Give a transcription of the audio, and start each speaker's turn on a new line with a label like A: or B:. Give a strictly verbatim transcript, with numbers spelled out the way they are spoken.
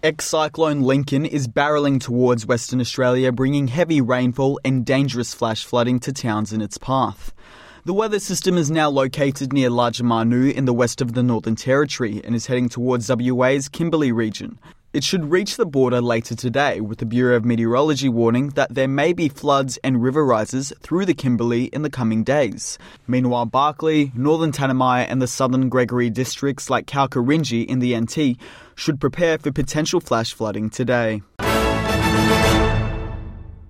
A: Ex-cyclone Lincoln is barrelling towards Western Australia, bringing heavy rainfall and dangerous flash flooding to towns in its path. The weather system is now located near Lajamarnu in the west of the Northern Territory and is heading towards W A's Kimberley region. It should reach the border later today, with the Bureau of Meteorology warning that there may be floods and river rises through the Kimberley in the coming days. Meanwhile, Barkly, Northern Tanami and the southern Gregory districts like Kalkarinji in the N T should prepare for potential flash flooding today.